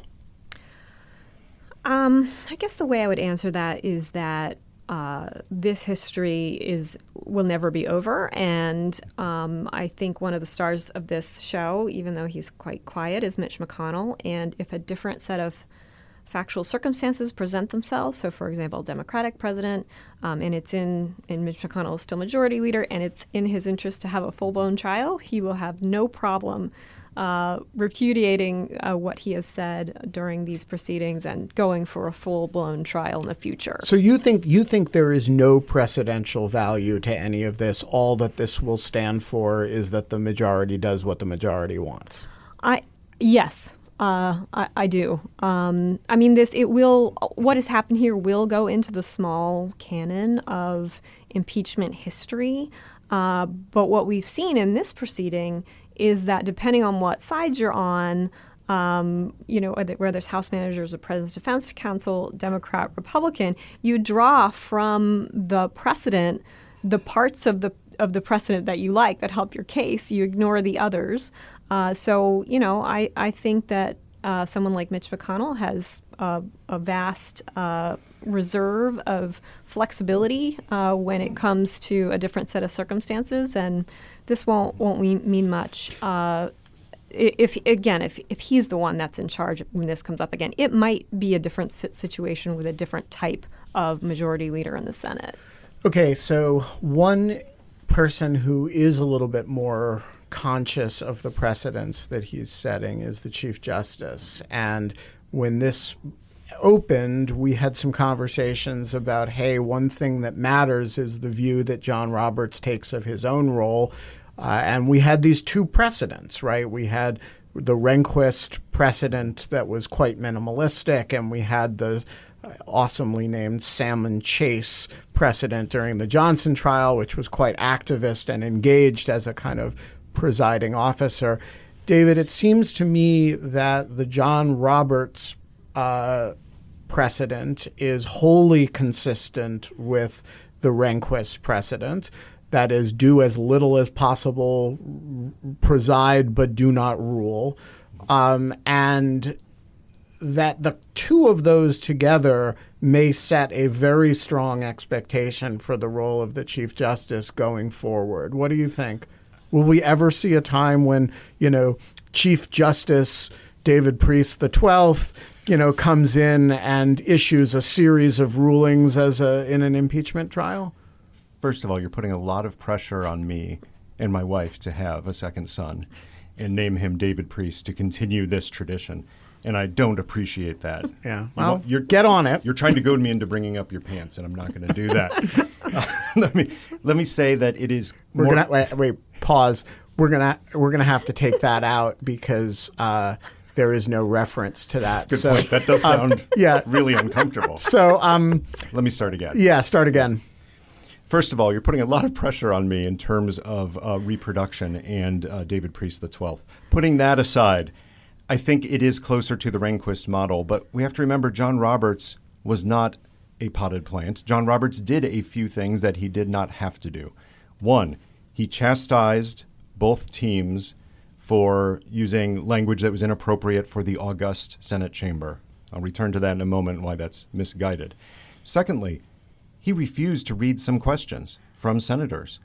Um, I guess the way I would answer that is that uh, this history is will never be over, and um, I think one of the stars of this show, even though he's quite quiet, is Mitch McConnell. And if a different set of factual circumstances present themselves, so for example, Democratic president, um, and it's in, and Mitch McConnell is still majority leader, and it's in his interest to have a full-blown trial, he will have no problem uh, repudiating uh, what he has said during these proceedings and going for a full-blown trial in the future. So you think you think there is no precedential value to any of this? All that this will stand for is that the majority does what the majority wants? I yes. Uh, I, I do. Um, I mean, this it will. What has happened here will go into the small canon of impeachment history. Uh, but what we've seen in this proceeding is that depending on what sides you're on, um, you know, whether there's House managers or President's Defense Counsel, Democrat, Republican, you draw from the precedent the parts of the of the precedent that you like that help your case. You ignore the others. Uh, so, you know, I, I think that uh, someone like Mitch McConnell has uh, a vast uh, reserve of flexibility uh, when it comes to a different set of circumstances, and this won't won't mean much. Uh, if again, if if he's the one that's in charge when this comes up again, it might be a different situation with a different type of majority leader in the Senate. Okay, so one person who is a little bit more conscious of the precedents that he's setting is the Chief Justice. And when this opened, we had some conversations about, hey, one thing that matters is the view that John Roberts takes of his own role. Uh, and we had these two precedents, right? We had the Rehnquist precedent that was quite minimalistic, and we had the awesomely named Salmon Chase precedent during the Johnson trial, which was quite activist and engaged as a kind of presiding officer. David, it seems to me that the John Roberts uh, precedent is wholly consistent with the Rehnquist precedent. That is, do as little as possible, preside but do not rule. Um, and that the two of those together may set a very strong expectation for the role of the Chief Justice going forward. What do you think? Will we ever see a time when, you know, Chief Justice David Priest the twelfth, you know, comes in and issues a series of rulings as a in an impeachment trial? First of all, you're putting a lot of pressure on me and my wife to have a second son and name him David Priest to continue this tradition. and I don't appreciate that. Yeah, well, you're get on it. You're trying to goad me into bringing up your pants, and I'm not going to do that. uh, let me let me say that it is. We're more- gonna wait, wait. Pause. We're gonna we're gonna have to take that out because uh, there is no reference to that. Good so point. That does sound um, yeah. really uncomfortable. So um, let me start again. Yeah, start again. First of all, you're putting a lot of pressure on me in terms of uh, reproduction and uh, David Priest the twelfth. Putting that aside, I think it is closer to the Rehnquist model, but we have to remember John Roberts was not a potted plant. John Roberts did a few things that he did not have to do. One, he chastised both teams for using language that was inappropriate for the august Senate chamber. I'll return to that in a moment, why that's misguided. Secondly, he refused to read some questions from senators,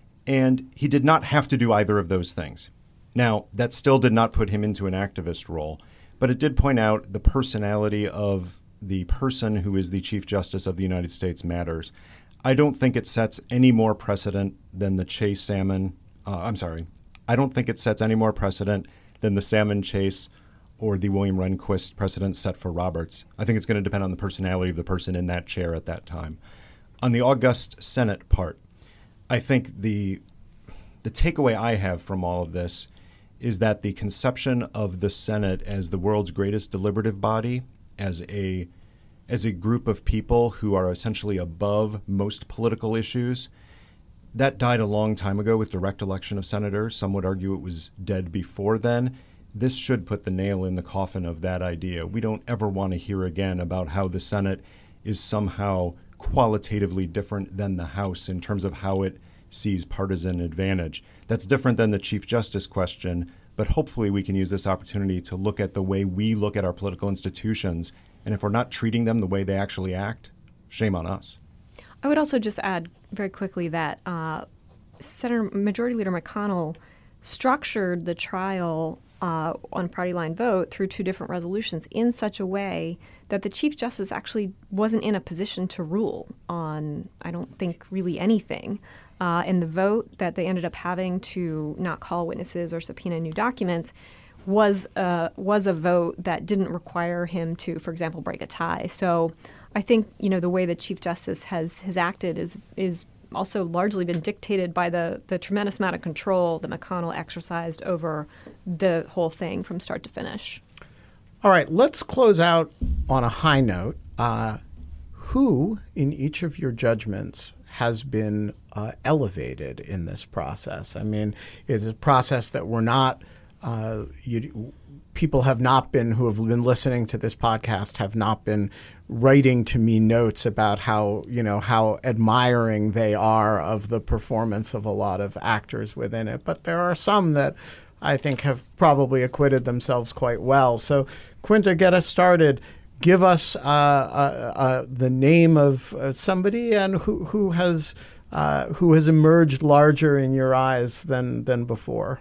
and he did not have to do either of those things. Now, that still did not put him into an activist role, but it did point out the personality of the person who is the Chief Justice of the United States matters. I don't think it sets any more precedent than the Chase Salmon. Uh, I'm sorry. I don't think it sets any more precedent than the Salmon Chase or the William Rehnquist precedent set for Roberts. I think it's going to depend on the personality of the person in that chair at that time. On the august Senate part, I think the the takeaway I have from all of this is that the conception of the Senate as the world's greatest deliberative body, as a as a group of people who are essentially above most political issues, that died a long time ago with direct election of senators. Some would argue it was dead before then. This should put the nail in the coffin of that idea. We don't ever want to hear again about how the Senate is somehow qualitatively different than the House in terms of how it sees partisan advantage. That's different than the Chief Justice question, but hopefully we can use this opportunity to look at the way we look at our political institutions, and if we're not treating them the way they actually act, shame on us. I would also just add very quickly that uh, Senator Majority Leader McConnell structured the trial uh, on party line vote through two different resolutions in such a way that the Chief Justice actually wasn't in a position to rule on, I don't think, really anything. Uh, and the vote that they ended up having to not call witnesses or subpoena new documents was uh, was a vote that didn't require him to, for example, break a tie. So I think, you know, the way the Chief Justice has has acted is is also largely been dictated by the the tremendous amount of control that McConnell exercised over the whole thing from start to finish. All right, let's close out on a high note. Uh, who in each of your judgments has been uh, elevated in this process? I mean, it's a process that we're not, uh, you, people have not been, who have been listening to this podcast, have not been writing to me notes about how, you know, how admiring they are of the performance of a lot of actors within it. But there are some that I think have probably acquitted themselves quite well. So, Quinta, get us started. Give us uh, uh, uh, the name of uh, somebody and who who has uh, who has emerged larger in your eyes than than before.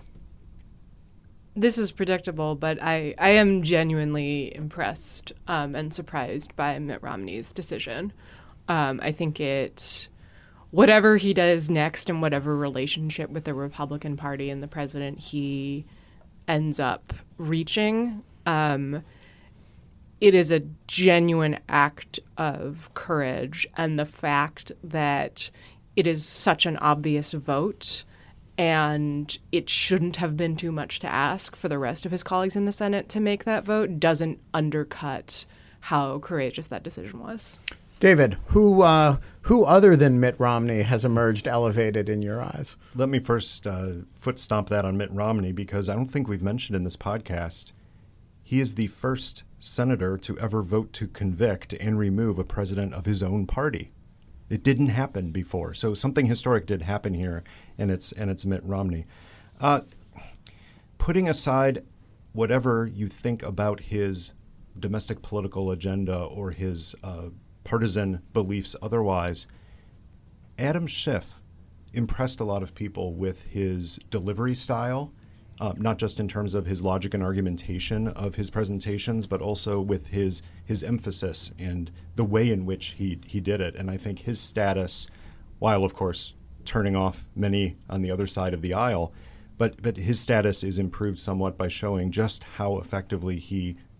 This is predictable, but I, I am genuinely impressed um, and surprised by Mitt Romney's decision. Um, I think it, whatever he does next and whatever relationship with the Republican Party and the president he ends up reaching, um, it is a genuine act of courage, and the fact that it is such an obvious vote and it shouldn't have been too much to ask for the rest of his colleagues in the Senate to make that vote doesn't undercut how courageous that decision was. David, who uh, who other than Mitt Romney has emerged elevated in your eyes? Let me first uh, foot stomp that on Mitt Romney, because I don't think we've mentioned in this podcast, he is the first senator to ever vote to convict and remove a president of his own party. It didn't happen before. So something historic did happen here, and it's and it's Mitt Romney. Uh, putting aside whatever you think about his domestic political agenda or his uh, partisan beliefs otherwise, Adam Schiff impressed a lot of people with his delivery style, uh, not just in terms of his logic and argumentation of his presentations, but also with his his emphasis and the way in which he, he did it. And I think his status, while of course turning off many on the other side of the aisle, but but his status is improved somewhat by showing just how effectively he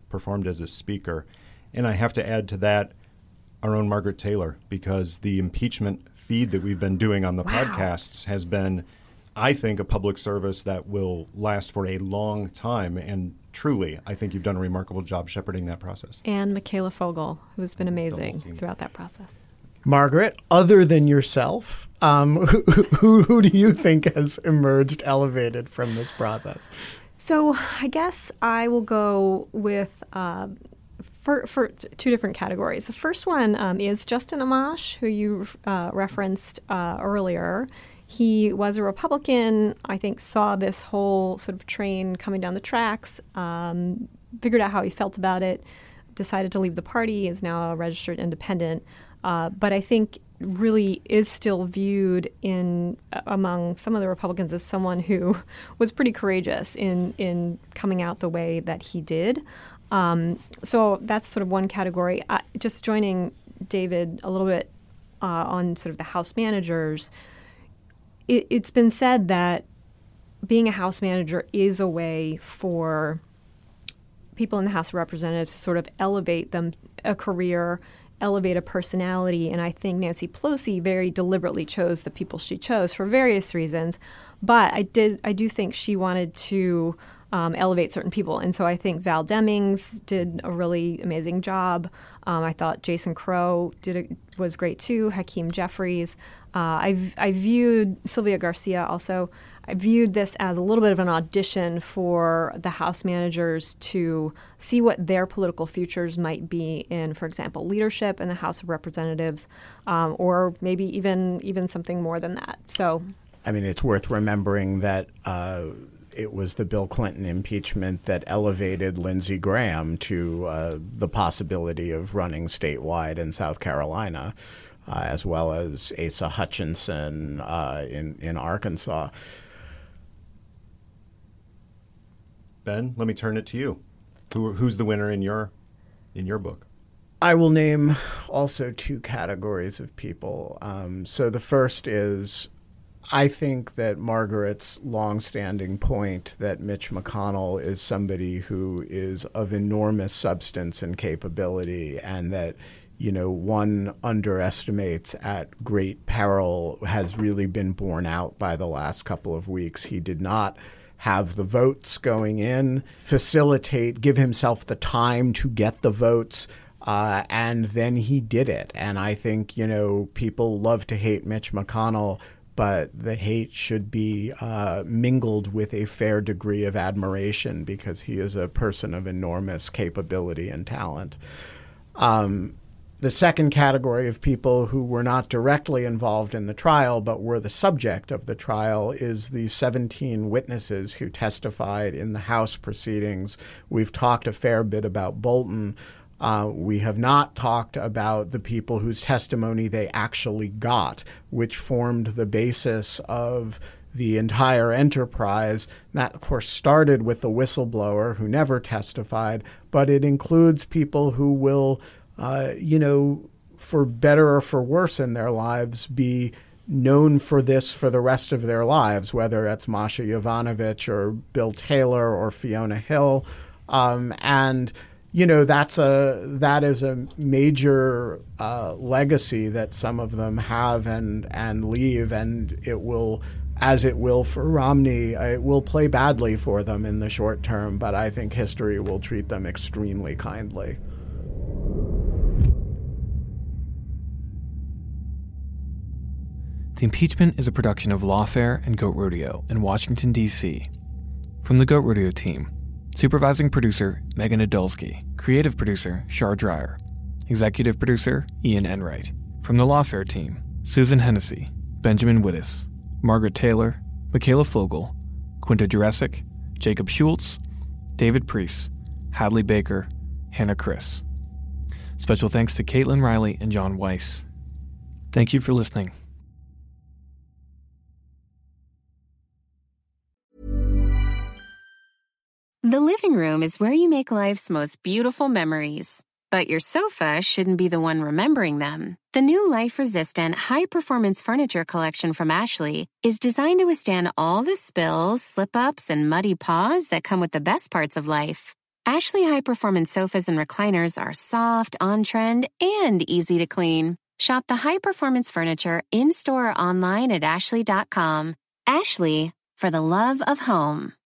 performed as a speaker. And I have to add to that our own Margaret Taylor, because the impeachment feed that we've been doing on the wow. podcasts has been, I think, a public service that will last for a long time. And truly, I think you've done a remarkable job shepherding that process. And Michaela Fogel, who's been amazing throughout that process. Margaret, other than yourself, um, who, who, who do you think has emerged elevated from this process? So I guess I will go with uh, for, for two different categories. The first one um, is Justin Amash, who you uh, referenced uh, earlier. He was a Republican, I think saw this whole sort of train coming down the tracks, um, figured out how he felt about it, decided to leave the party, is now a registered independent. Uh, but I think really is still viewed in uh, among some of the Republicans as someone who was pretty courageous in, in coming out the way that he did. Um, so that's sort of one category. Uh, just joining David a little bit uh, on sort of the House managers, it, it's been said that being a House manager is a way for people in the House of Representatives to sort of elevate them a career, elevate a personality, and I think Nancy Pelosi very deliberately chose the people she chose for various reasons. But I did, I do think she wanted to um, elevate certain people, and so I think Val Demings did a really amazing job. Um, I thought Jason Crow did a, was great too. Hakeem Jeffries. Uh, I I viewed Sylvia Garcia also. I viewed this as a little bit of an audition for the House managers to see what their political futures might be in, for example, leadership in the House of Representatives, um, or maybe even even something more than that. So, I mean, it's worth remembering that uh, it was the Bill Clinton impeachment that elevated Lindsey Graham to uh, the possibility of running statewide in South Carolina, uh, as well as Asa Hutchinson uh, in in Arkansas. Ben, let me turn it to you. Who, who's the winner in your in your book? I will name also two categories of people. Um, so the first is, I think that Margaret's longstanding point that Mitch McConnell is somebody who is of enormous substance and capability, and that, you know, one underestimates at great peril, has really been borne out by the last couple of weeks. He did not have the votes going in, facilitate, give himself the time to get the votes, uh, and then he did it. And I think, you know, people love to hate Mitch McConnell, but the hate should be uh, mingled with a fair degree of admiration, because he is a person of enormous capability and talent. Um, The second category of people who were not directly involved in the trial but were the subject of the trial is the seventeen witnesses who testified in the House proceedings. We've talked a fair bit about Bolton. Uh, we have not talked about the people whose testimony they actually got, which formed the basis of the entire enterprise. That, of course, started with the whistleblower who never testified, but it includes people who will Uh, you know, for better or for worse in their lives, be known for this for the rest of their lives, whether it's Masha Yovanovitch or Bill Taylor or Fiona Hill. Um, and, you know, that's a that is a major uh, legacy that some of them have and, and leave, and it will, as it will for Romney, it will play badly for them in the short term, but I think history will treat them extremely kindly. The Impeachment is a production of Lawfare and Goat Rodeo in Washington, D C From the Goat Rodeo team, supervising producer Megan Adulski, creative producer Shar Dreyer, executive producer Ian Enright. From the Lawfare team, Susan Hennessy, Benjamin Wittes, Margaret Taylor, Michaela Fogel, Quinta Jurecic, Jacob Schultz, David Priest, Hadley Baker, Hannah Chris. Special thanks to Caitlin Riley and John Weiss. Thank you for listening. The living room is where you make life's most beautiful memories. But your sofa shouldn't be the one remembering them. The new life-resistant, high-performance furniture collection from Ashley is designed to withstand all the spills, slip-ups, and muddy paws that come with the best parts of life. Ashley high-performance sofas and recliners are soft, on-trend, and easy to clean. Shop the high-performance furniture in-store or online at ashley dot com. Ashley, for the love of home.